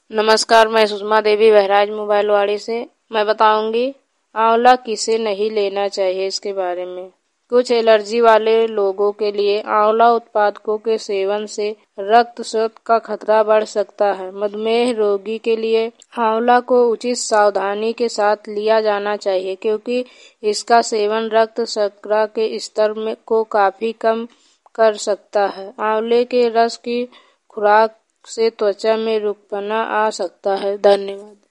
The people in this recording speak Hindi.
नमस्कार, मैं सुषमा देवी बहराज मोबाइलवाड़ी से। मैं बताऊंगी आंवला किसे नहीं लेना चाहिए इसके बारे में। कुछ एलर्जी वाले लोगों के लिए आंवला उत्पादों के सेवन से रक्तस्राव का खतरा बढ़ सकता है। मधुमेह रोगी के लिए आंवला को उचित सावधानी के साथ लिया जाना चाहिए, क्योंकि इसका सेवन रक्त शर्करा के स्तर को काफी कम कर सकता है। आंवले के रस की खुराक से त्वचा में रूखपना आ सकता है। धन्यवाद।